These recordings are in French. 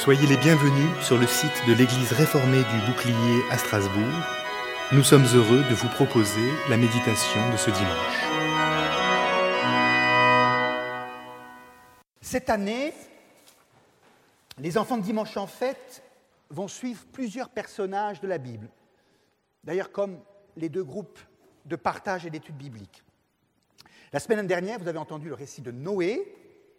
Soyez les bienvenus sur le site de l'église réformée du Bouclier à Strasbourg. Nous sommes heureux de vous proposer la méditation de ce dimanche. Cette année, les enfants de Dimanche en Fête vont suivre plusieurs personnages de la Bible. D'ailleurs, comme les deux groupes de partage et d'études bibliques. La semaine dernière, vous avez entendu le récit de Noé.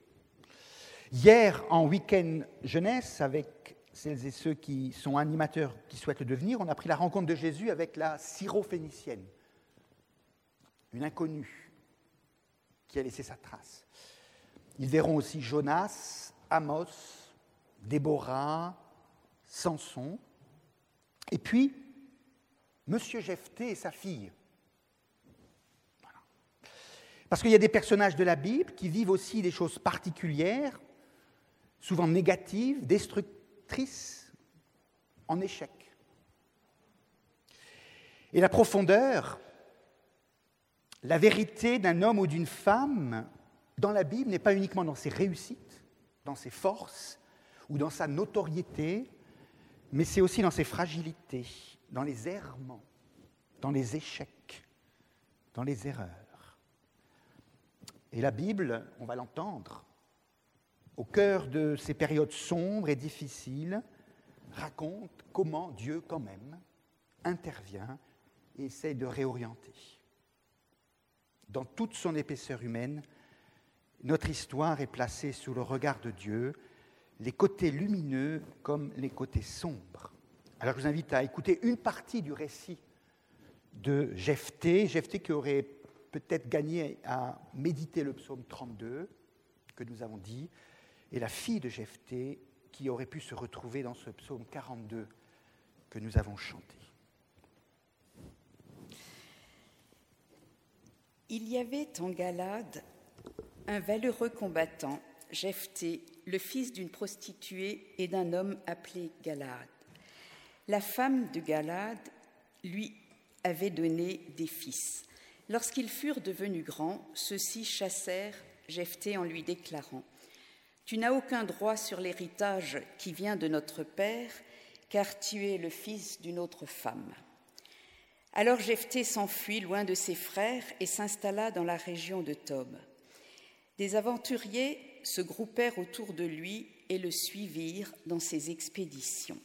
Hier, en week-end jeunesse, avec celles et ceux qui sont animateurs qui souhaitent le devenir, on a pris la rencontre de Jésus avec la syrophénicienne, une inconnue qui a laissé sa trace. Ils verront aussi Jonas, Amos, Déborah, Samson, et puis Monsieur Jephthé et sa fille. Voilà. Parce qu'il y a des personnages de la Bible qui vivent aussi des choses particulières, souvent négatives, destructrices, en échec. Et la profondeur, la vérité d'un homme ou d'une femme dans la Bible n'est pas uniquement dans ses réussites, dans ses forces ou dans sa notoriété, mais c'est aussi dans ses fragilités, dans les errements, dans les échecs, dans les erreurs. Et la Bible, on va l'entendre, au cœur de ces périodes sombres et difficiles, raconte comment Dieu, quand même, intervient et essaie de réorienter. Dans toute son épaisseur humaine, notre histoire est placée sous le regard de Dieu, les côtés lumineux comme les côtés sombres. Alors je vous invite à écouter une partie du récit de Jephthé qui aurait peut-être gagné à méditer le psaume 32, que nous avons dit, et la fille de Jephthé qui aurait pu se retrouver dans ce psaume 42 que nous avons chanté. Il y avait en Galade un valeureux combattant, Jephthé, le fils d'une prostituée et d'un homme appelé Galade. La femme de Galade lui avait donné des fils. Lorsqu'ils furent devenus grands, ceux-ci chassèrent Jephthé en lui déclarant : « Tu n'as aucun droit sur l'héritage qui vient de notre père, car tu es le fils d'une autre femme. » Alors Jephthé s'enfuit loin de ses frères et s'installa dans la région de Tob. Des aventuriers se groupèrent autour de lui et le suivirent dans ses expéditions.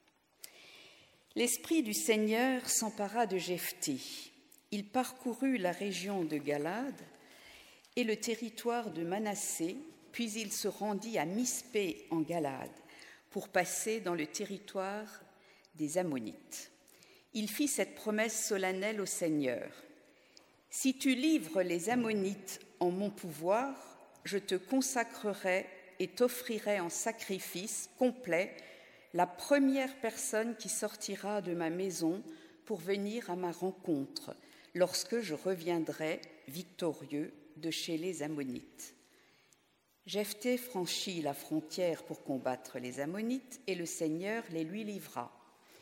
L'esprit du Seigneur s'empara de Jephthé. Il parcourut la région de Galade et le territoire de Manassé, puis il se rendit à Mispé en Galade pour passer dans le territoire des Ammonites. Il fit cette promesse solennelle au Seigneur : « Si tu livres les Ammonites en mon pouvoir, je te consacrerai et t'offrirai en sacrifice complet la première personne qui sortira de ma maison pour venir à ma rencontre, lorsque je reviendrai victorieux de chez les Ammonites. » Jephthé franchit la frontière pour combattre les Ammonites et le Seigneur les lui livra.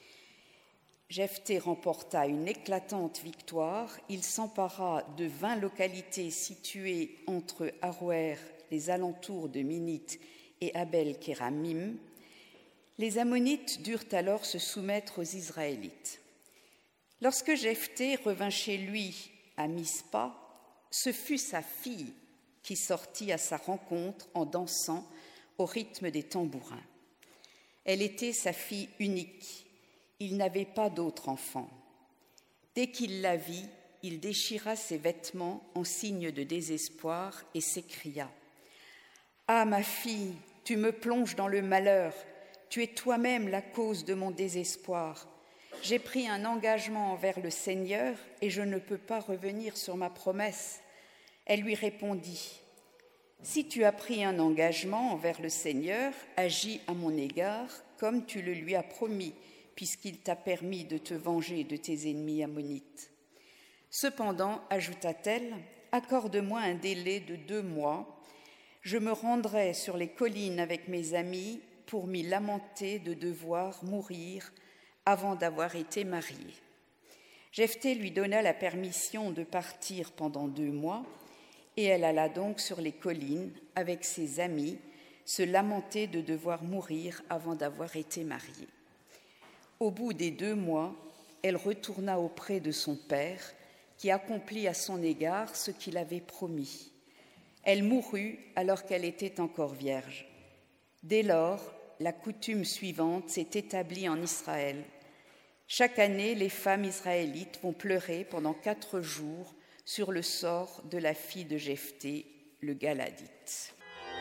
Jephthé remporta une éclatante victoire. Il s'empara de 20 localités situées entre Aroër, les alentours de Minite, et Abel-Kéramim. Les Ammonites durent alors se soumettre aux Israélites. Lorsque Jephthé revint chez lui à Mispa, ce fut sa fille qui sortit à sa rencontre en dansant au rythme des tambourins. Elle était sa fille unique. Il n'avait pas d'autre enfant. Dès qu'il la vit, il déchira ses vêtements en signe de désespoir et s'écria : « Ah, ma fille, tu me plonges dans le malheur, tu es toi-même la cause de mon désespoir. J'ai pris un engagement envers le Seigneur et je ne peux pas revenir sur ma promesse. » Elle lui répondit : « Si tu as pris un engagement envers le Seigneur, agis à mon égard comme tu le lui as promis, puisqu'il t'a permis de te venger de tes ennemis ammonites. Cependant, ajouta-t-elle, accorde-moi un délai de 2 mois. Je me rendrai sur les collines avec mes amis pour m'y lamenter de devoir mourir avant d'avoir été mariée. Jephthé lui donna la permission de partir pendant 2 mois, et elle alla donc sur les collines avec ses amis, se lamentait de devoir mourir avant d'avoir été mariée. Au bout des 2 mois, elle retourna auprès de son père, qui accomplit à son égard ce qu'il avait promis. Elle mourut alors qu'elle était encore vierge. Dès lors, la coutume suivante s'est établie en Israël. Chaque année, les femmes israélites vont pleurer pendant 4 jours sur le sort de la fille de Jephthé, le Galadite.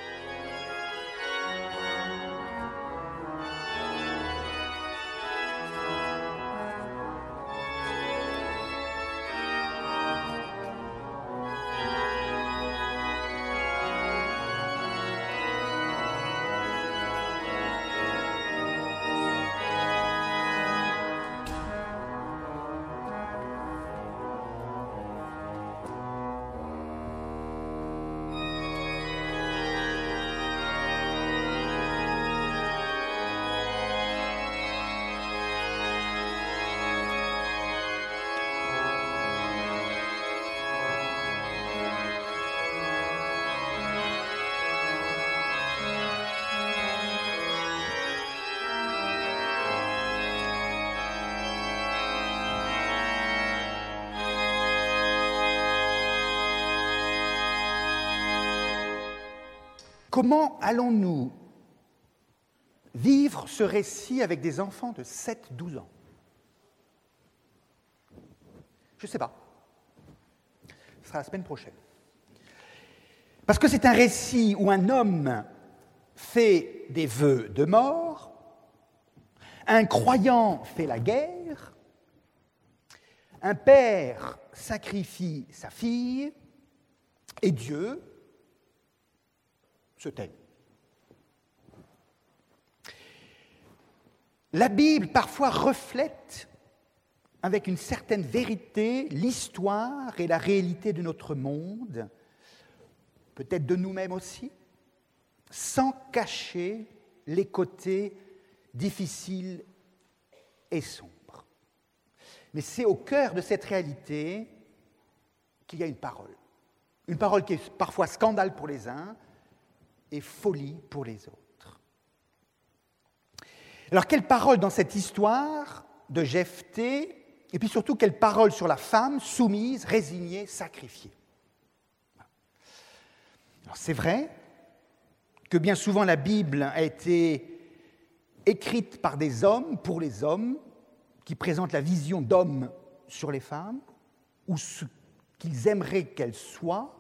Comment allons-nous vivre ce récit avec des enfants de 7-12 ans? Je ne sais pas. Ce sera la semaine prochaine. Parce que c'est un récit où un homme fait des vœux de mort, un croyant fait la guerre, un père sacrifie sa fille, et Dieu se tait. La Bible parfois reflète avec une certaine vérité l'histoire et la réalité de notre monde, peut-être de nous-mêmes aussi, sans cacher les côtés difficiles et sombres. Mais c'est au cœur de cette réalité qu'il y a une parole qui est parfois scandale pour les uns et folie pour les autres. Alors, quelle parole dans cette histoire de Jephthé, et puis surtout, quelle parole sur la femme soumise, résignée, sacrifiée? Alors, c'est vrai que bien souvent la Bible a été écrite par des hommes, pour les hommes, qui présentent la vision d'hommes sur les femmes, ou ce qu'ils aimeraient qu'elles soient.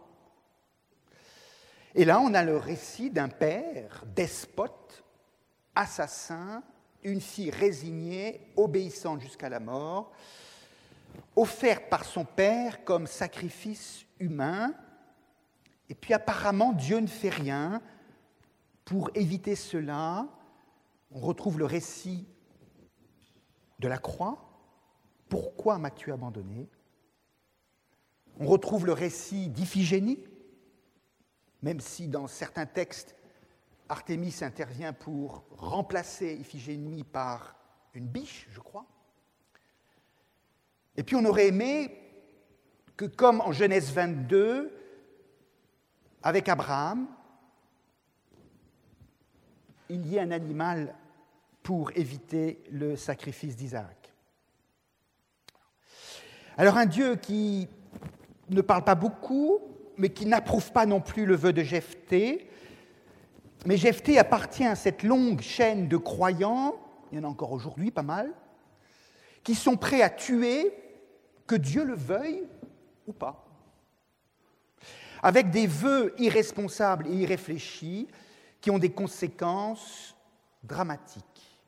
Et là, on a le récit d'un père despote, assassin, une fille résignée, obéissante jusqu'à la mort, offerte par son père comme sacrifice humain. Et puis apparemment, Dieu ne fait rien pour éviter cela. On retrouve le récit de la croix. Pourquoi m'as-tu abandonné? On retrouve le récit d'Iphigénie, même si dans certains textes, Artémis intervient pour remplacer Iphigénie par une biche, je crois. Et puis on aurait aimé que, comme en Genèse 22, avec Abraham, il y ait un animal pour éviter le sacrifice d'Isaac. Alors un Dieu qui ne parle pas beaucoup, mais qui n'approuve pas non plus le vœu de Jephthé. Mais Jephthé appartient à cette longue chaîne de croyants, il y en a encore aujourd'hui pas mal, qui sont prêts à tuer, que Dieu le veuille ou pas, avec des vœux irresponsables et irréfléchis qui ont des conséquences dramatiques.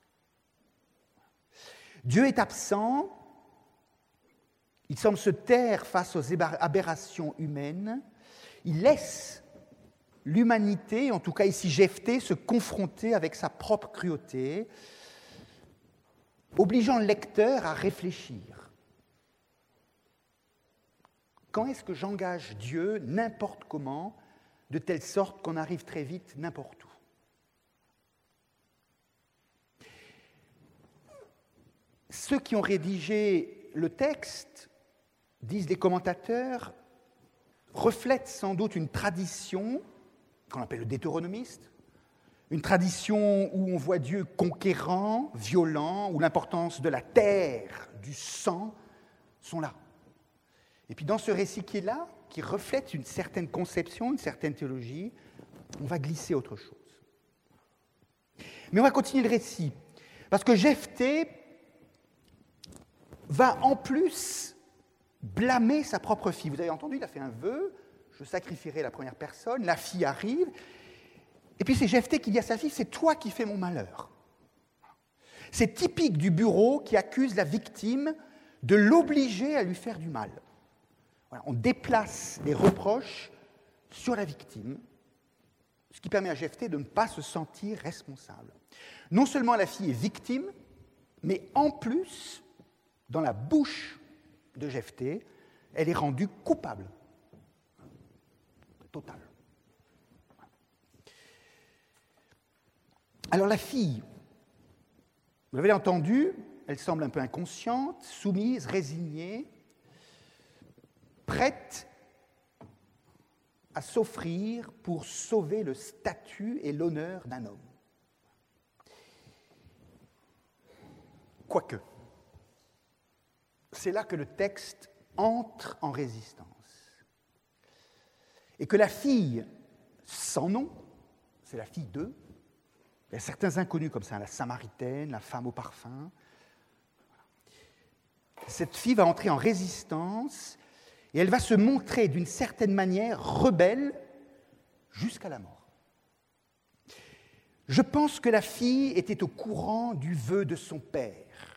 Dieu est absent, il semble se taire face aux aberrations humaines, il laisse l'humanité, en tout cas ici Jephthé, se confronter avec sa propre cruauté, obligeant le lecteur à réfléchir. Quand est-ce que j'engage Dieu n'importe comment, de telle sorte qu'on arrive très vite n'importe où? Ceux qui ont rédigé le texte, disent les commentateurs, reflètent sans doute une tradition qu'on appelle le deutéronomiste, Une tradition où on voit Dieu conquérant, violent, où l'importance de la terre, du sang sont là. Et puis dans ce récit qui est là, qui reflète une certaine conception, une certaine théologie, on va glisser autre chose. Mais on va continuer le récit, parce que Jephthé va en plus blâmer sa propre fille. Vous avez entendu, il a fait un vœu, je sacrifierai la première personne, la fille arrive, et puis c'est Jephthé qui dit à sa fille, c'est toi qui fais mon malheur. C'est typique du bourreau qui accuse la victime de l'obliger à lui faire du mal. Voilà, on déplace les reproches sur la victime, ce qui permet à Jephthé de ne pas se sentir responsable. Non seulement la fille est victime, mais en plus, dans la bouche de Jephthé, elle est rendue coupable. Totale. Alors la fille, vous l'avez entendu, elle semble un peu inconsciente, soumise, résignée, prête à s'offrir pour sauver le statut et l'honneur d'un homme. Quoique, c'est là que le texte entre en résistance. Et que la fille sans nom, c'est la fille d'eux, il y a certains inconnus comme ça, la Samaritaine, la femme au parfum. Cette fille va entrer en résistance et elle va se montrer d'une certaine manière rebelle jusqu'à la mort. Je pense que la fille était au courant du vœu de son père.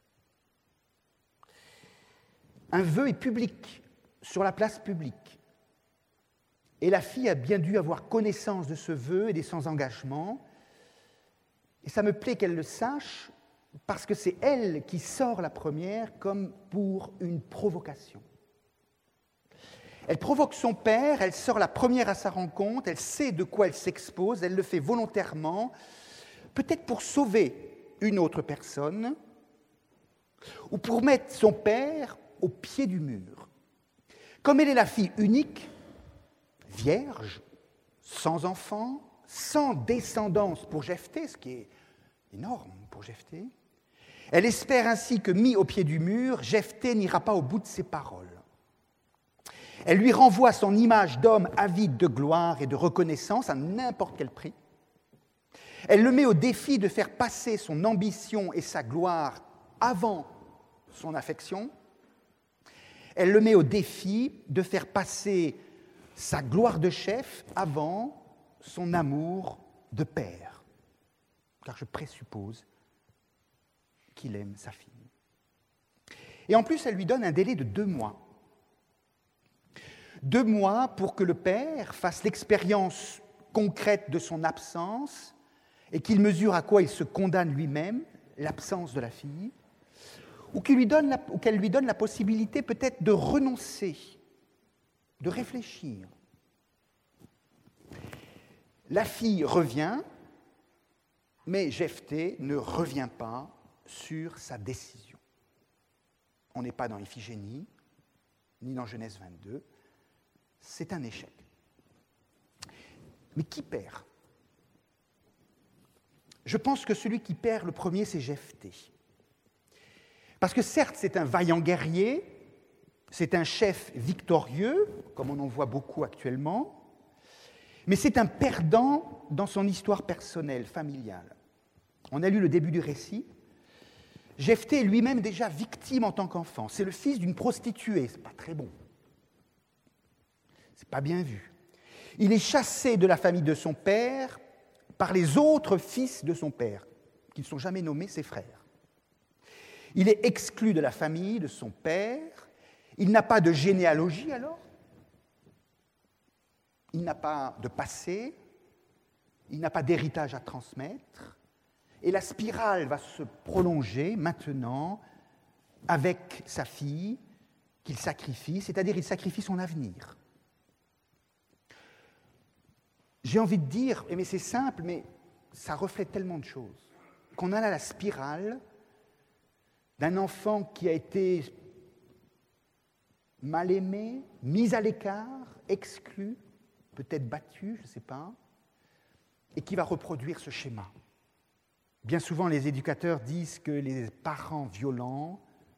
Un vœu est public, sur la place publique. Et la fille a bien dû avoir connaissance de ce vœu et de son engagement. Et ça me plaît qu'elle le sache, parce que c'est elle qui sort la première comme pour une provocation. Elle provoque son père, elle sort la première à sa rencontre, elle sait de quoi elle s'expose, elle le fait volontairement, peut-être pour sauver une autre personne, ou pour mettre son père au pied du mur. Comme elle est la fille unique, vierge, sans enfant, sans descendance pour Jephthé, ce qui est énorme pour Jephthé, elle espère ainsi que, mis au pied du mur, Jephthé n'ira pas au bout de ses paroles. Elle lui renvoie son image d'homme avide de gloire et de reconnaissance à n'importe quel prix. Elle le met au défi de faire passer son ambition et sa gloire avant son affection. Elle le met au défi de faire passer sa gloire de chef avant son amour de père. Car je présuppose qu'il aime sa fille. Et en plus, elle lui donne un délai de 2 mois. 2 mois pour que le père fasse l'expérience concrète de son absence et qu'il mesure à quoi il se condamne lui-même, l'absence de la fille, ou qu'elle lui donne la possibilité peut-être de renoncer, de réfléchir. La fille revient, mais Jephthé ne revient pas sur sa décision. On n'est pas dans Iphigénie, ni dans Genèse 22. C'est un échec. Mais qui perd ? Je pense que celui qui perd le premier, c'est Jephthé. Parce que certes, c'est un vaillant guerrier, c'est un chef victorieux, comme on en voit beaucoup actuellement, mais c'est un perdant dans son histoire personnelle, familiale. On a lu le début du récit. Jephthé est lui-même déjà victime en tant qu'enfant. C'est le fils d'une prostituée, c'est pas très bon. C'est pas bien vu. Il est chassé de la famille de son père par les autres fils de son père, qui ne sont jamais nommés ses frères. Il est exclu de la famille de son père. Il n'a pas de généalogie alors. Il n'a pas de passé. Il n'a pas d'héritage à transmettre. Et la spirale va se prolonger maintenant avec sa fille qu'il sacrifie, c'est-à-dire il sacrifie son avenir. J'ai envie de dire, mais c'est simple, mais ça reflète tellement de choses, qu'on a là la spirale d'un enfant qui a été mal aimé, mis à l'écart, exclu, peut-être battu, je ne sais pas, et qui va reproduire ce schéma. Bien souvent, les éducateurs disent que les parents violents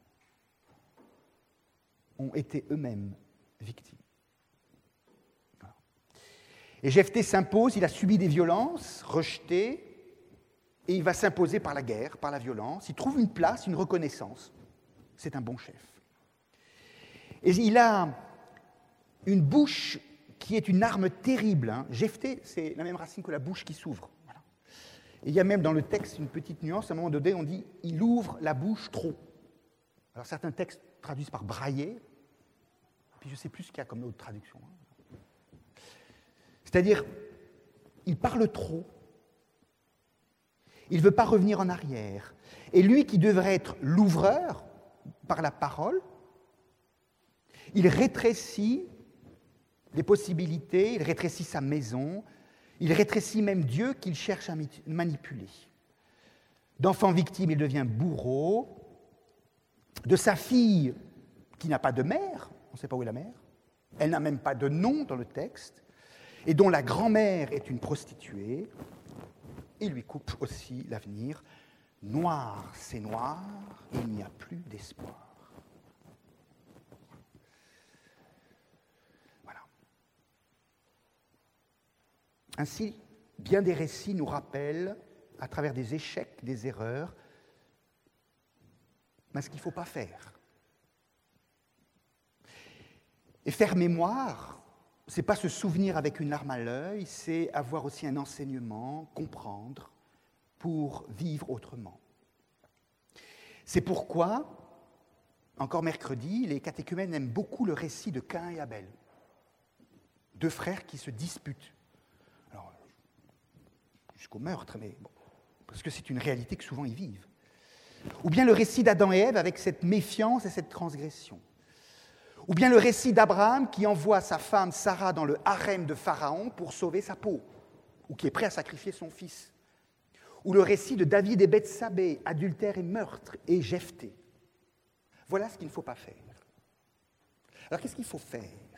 ont été eux-mêmes victimes. Voilà. Et Jephthé s'impose, il a subi des violences, rejeté, et il va s'imposer par la guerre, par la violence. Il trouve une place, une reconnaissance. C'est un bon chef. Et il a une bouche qui est une arme terrible. Jephthé, c'est la même racine que la bouche qui s'ouvre. Voilà. Et il y a même dans le texte une petite nuance. À un moment donné, on dit « il ouvre la bouche trop ». Alors certains textes traduisent par « brailler », puis je ne sais plus ce qu'il y a comme autre traduction. C'est-à-dire, il parle trop. Il ne veut pas revenir en arrière. Et lui qui devrait être l'ouvreur par la parole, il rétrécit les possibilités, il rétrécit sa maison, il rétrécit même Dieu qu'il cherche à manipuler. D'enfant victime, il devient bourreau. De sa fille, qui n'a pas de mère, on ne sait pas où est la mère, elle n'a même pas de nom dans le texte, et dont la grand-mère est une prostituée, il lui coupe aussi l'avenir. Noir, c'est noir, et il n'y a plus d'espoir. Voilà. Ainsi, bien des récits nous rappellent, à travers des échecs, des erreurs, ce qu'il ne faut pas faire. Et faire mémoire, ce n'est pas se souvenir avec une larme à l'œil, c'est avoir aussi un enseignement, comprendre, pour vivre autrement. C'est pourquoi, encore mercredi, les catéchumènes aiment beaucoup le récit de Caïn et Abel. Deux frères qui se disputent. Alors, jusqu'au meurtre, mais bon, parce que c'est une réalité que souvent ils vivent. Ou bien le récit d'Adam et Ève avec cette méfiance et cette transgression. Ou bien le récit d'Abraham qui envoie sa femme Sarah dans le harem de Pharaon pour sauver sa peau, ou qui est prêt à sacrifier son fils. Ou le récit de David et Bethsabée, adultère et meurtre, et Jephthé. Voilà ce qu'il ne faut pas faire. Alors qu'est-ce qu'il faut faire?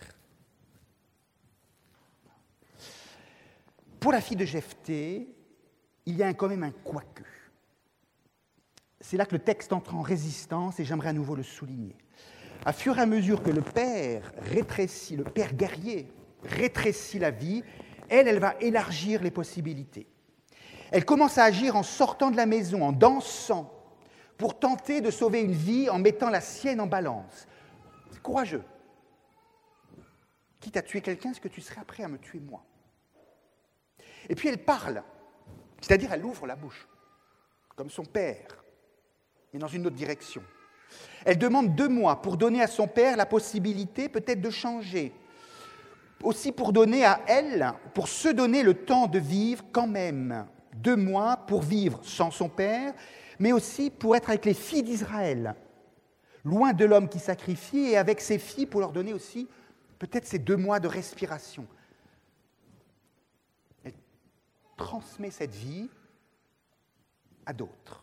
Pour la fille de Jephthé, il y a quand même un quoique. C'est là que le texte entre en résistance, et j'aimerais à nouveau le souligner. À fur et à mesure que le père rétrécit, le père guerrier rétrécit la vie, elle va élargir les possibilités. Elle commence à agir en sortant de la maison, en dansant, pour tenter de sauver une vie en mettant la sienne en balance. C'est courageux. Quitte à tuer quelqu'un, est-ce que tu serais prêt à me tuer moi? Et puis elle parle, c'est-à-dire elle ouvre la bouche, comme son père, mais dans une autre direction. Elle demande 2 mois pour donner à son père la possibilité peut-être de changer. Aussi pour donner à elle, pour se donner le temps de vivre quand même. 2 mois pour vivre sans son père, mais aussi pour être avec les filles d'Israël, loin de l'homme qui sacrifie, et avec ses filles pour leur donner aussi peut-être ces 2 mois de respiration. Elle transmet cette vie à d'autres.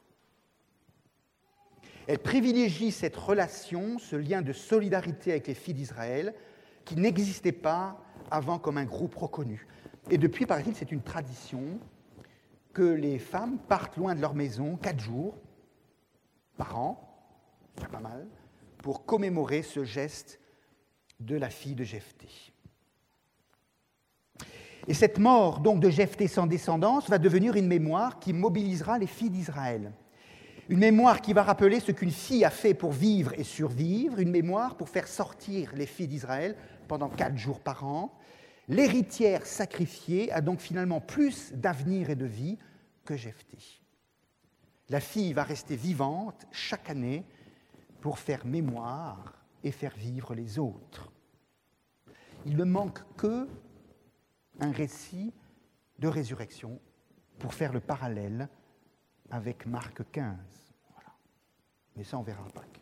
Elle privilégie cette relation, ce lien de solidarité avec les filles d'Israël, qui n'existait pas avant comme un groupe reconnu. Et depuis, paraît-il, c'est une tradition que les femmes partent loin de leur maison 4 jours par an, c'est pas mal, pour commémorer ce geste de la fille de Jephthé. Et cette mort donc de Jephthé sans descendance va devenir une mémoire qui mobilisera les filles d'Israël. Une mémoire qui va rappeler ce qu'une fille a fait pour vivre et survivre, une mémoire pour faire sortir les filles d'Israël pendant 4 jours par an. L'héritière sacrifiée a donc finalement plus d'avenir et de vie que Jephthé. La fille va rester vivante chaque année pour faire mémoire et faire vivre les autres. Il ne manque qu'un récit de résurrection pour faire le parallèle avec Marc 15. Voilà. Mais ça, on verra à Pâques.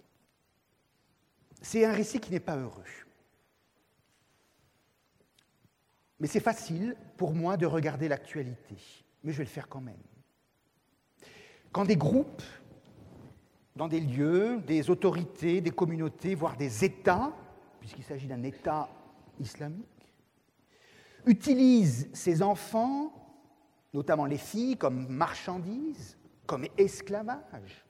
C'est un récit qui n'est pas heureux. Mais c'est facile pour moi de regarder l'actualité. Mais je vais le faire quand même. Quand des groupes, dans des lieux, des autorités, des communautés, voire des États, puisqu'il s'agit d'un État islamique, utilisent ces enfants notamment les filles comme marchandises, comme esclavage,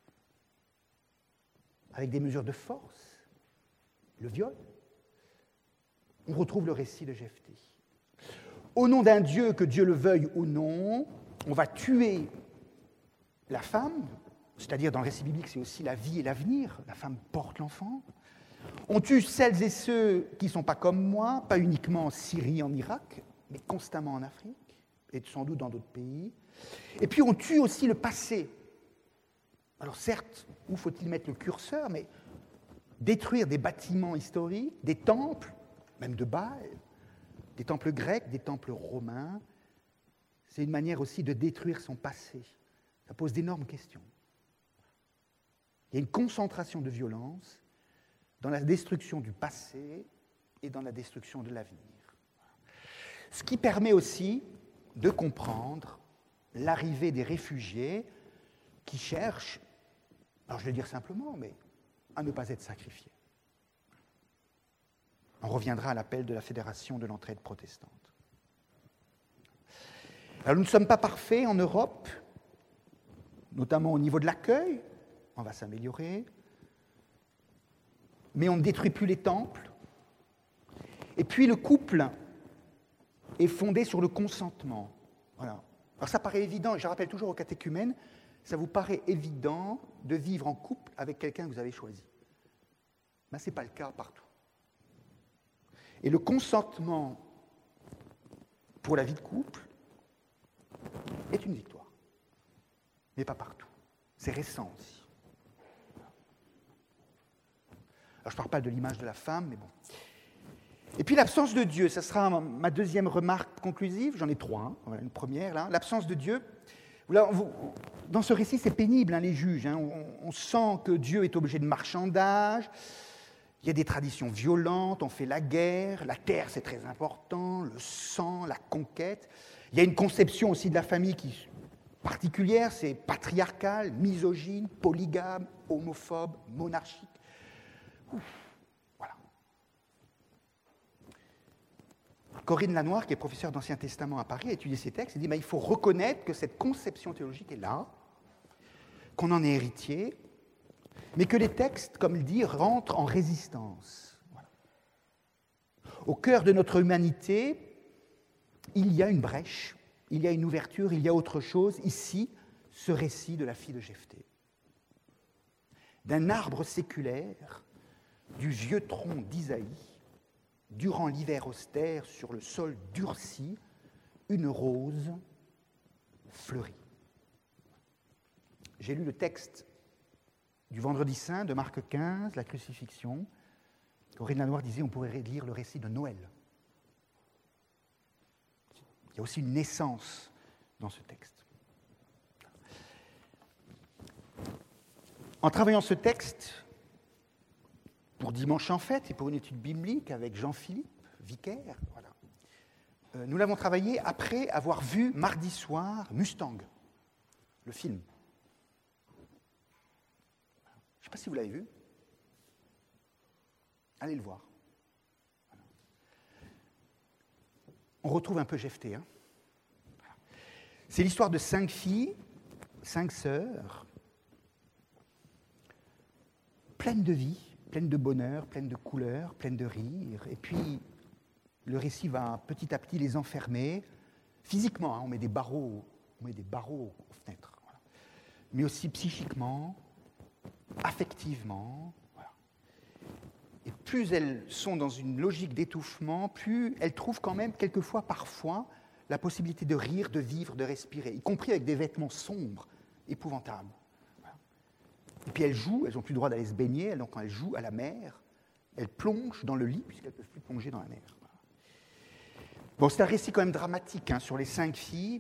avec des mesures de force, le viol. On retrouve le récit de Jephthé. Au nom d'un Dieu, que Dieu le veuille ou non, on va tuer la femme, c'est-à-dire dans le récit biblique, c'est aussi la vie et l'avenir, la femme porte l'enfant. On tue celles et ceux qui ne sont pas comme moi, pas uniquement en Syrie, en Irak, mais constamment en Afrique, et sans doute dans d'autres pays. Et puis on tue aussi le passé. Alors certes, où faut-il mettre le curseur, mais détruire des bâtiments historiques, des temples, même de Baal, des temples grecs, des temples romains, c'est une manière aussi de détruire son passé. Ça pose d'énormes questions. Il y a une concentration de violence dans la destruction du passé et dans la destruction de l'avenir. Ce qui permet aussi de comprendre l'arrivée des réfugiés qui cherchent, alors je vais le dire simplement, mais à ne pas être sacrifiés. On reviendra à l'appel de la Fédération de l'entraide protestante. Alors nous ne sommes pas parfaits en Europe, notamment au niveau de l'accueil, on va s'améliorer, mais on ne détruit plus les temples. Et puis le couple est fondé sur le consentement. Voilà. Alors ça paraît évident, et je rappelle toujours aux catéchumènes, ça vous paraît évident de vivre en couple avec quelqu'un que vous avez choisi. Mais ce n'est pas le cas partout. Et le consentement pour la vie de couple est une victoire, mais pas partout. C'est récent aussi. Alors je ne parle pas de l'image de la femme, mais bon. Et puis l'absence de Dieu, ça sera ma deuxième remarque conclusive, j'en ai trois, hein. Voilà, une première là, l'absence de Dieu. Dans ce récit, c'est pénible, hein, les juges, hein. On sent que Dieu est objet de marchandage, il y a des traditions violentes, on fait la guerre, la terre c'est très important, le sang, la conquête. Il y a une conception aussi de la famille qui particulière, c'est patriarcal, misogyne, polygame, homophobe, monarchique. Voilà. Corinne Lanoir, qui est professeure d'Ancien Testament à Paris, a étudié ces textes et dit il faut reconnaître que cette conception théologique est là, qu'on en est héritier, mais que les textes, comme le dit, rentrent en résistance. Voilà. Au cœur de notre humanité, il y a une brèche, il y a une ouverture, il y a autre chose. Ici, ce récit de la fille de Jephthé. D'un arbre séculaire, du vieux tronc d'Isaïe, durant l'hiver austère, sur le sol durci, une rose fleurit. J'ai lu le texte du Vendredi Saint de Marc 15, la crucifixion. Corinne Lanoir disait on pourrait lire le récit de Noël. Il y a aussi une naissance dans ce texte. En travaillant ce texte, pour Dimanche en Fête et pour une étude biblique avec Jean-Philippe, vicaire, voilà. Nous l'avons travaillé après avoir vu mardi soir Mustang, le film. Je ne sais pas si vous l'avez vu. Allez le voir. Voilà. On retrouve un peu Jephthé. Hein. Voilà. C'est l'histoire de 5 filles, 5 sœurs, pleines de vie, pleines de bonheur, pleines de couleurs, pleines de rire. Et puis, le récit va petit à petit les enfermer. Physiquement, hein, on met des barreaux aux fenêtres. Voilà. Mais aussi psychiquement, affectivement. Voilà. Et plus elles sont dans une logique d'étouffement, plus elles trouvent quand même, quelquefois, parfois, la possibilité de rire, de vivre, de respirer, y compris avec des vêtements sombres, épouvantables. Voilà. Et puis elles jouent, elles n'ont plus le droit d'aller se baigner, donc quand elles jouent à la mer, elles plongent dans le lit, puisqu'elles ne peuvent plus plonger dans la mer. Voilà. Bon, c'est un récit quand même dramatique, hein, sur les 5 filles.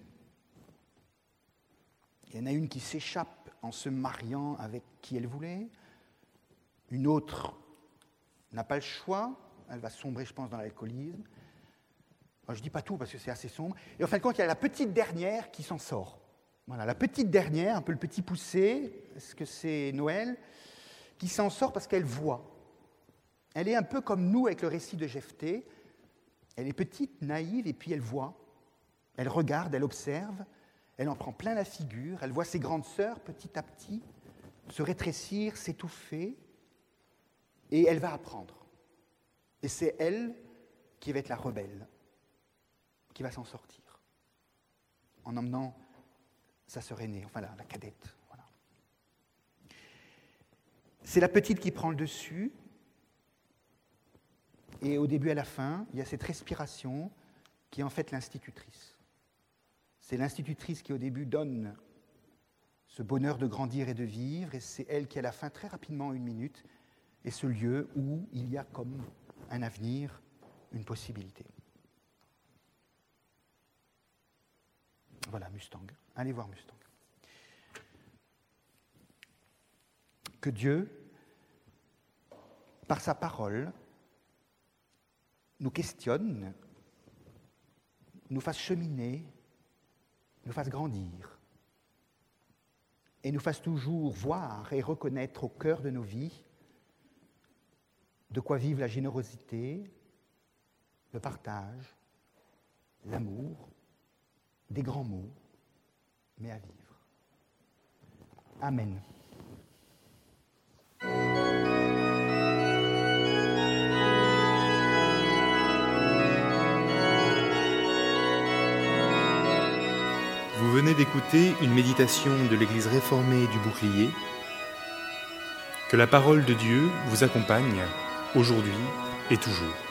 Il y en a une qui s'échappe en se mariant avec qui elle voulait. Une autre n'a pas le choix. Elle va sombrer, je pense, dans l'alcoolisme. Moi, je ne dis pas tout parce que c'est assez sombre. Et en fin de compte, il y a la petite dernière qui s'en sort. Voilà, la petite dernière, un peu le petit poussé, est-ce que c'est Noël, qui s'en sort parce qu'elle voit. Elle est un peu comme nous avec le récit de Jephthé. Elle est petite, naïve, et puis elle voit. Elle regarde, elle observe, elle en prend plein la figure, elle voit ses grandes sœurs petit à petit se rétrécir, s'étouffer, et elle va apprendre. Et c'est elle qui va être la rebelle, qui va s'en sortir, en emmenant sa sœur aînée, enfin la cadette. Voilà. C'est la petite qui prend le dessus, et au début et à la fin, il y a cette respiration qui est en fait l'institutrice. C'est l'institutrice qui, au début, donne ce bonheur de grandir et de vivre, et c'est elle qui, à la fin, très rapidement, 1 minute, est ce lieu où il y a comme un avenir, une possibilité. Voilà, Mustang. Allez voir Mustang. Que Dieu, par sa parole, nous questionne, nous fasse cheminer, nous fasse grandir et nous fasse toujours voir et reconnaître au cœur de nos vies de quoi vivre la générosité, le partage, l'amour, des grands mots, mais à vivre. Amen. Vous venez d'écouter une méditation de l'Église réformée du Bouclier. Que la parole de Dieu vous accompagne aujourd'hui et toujours.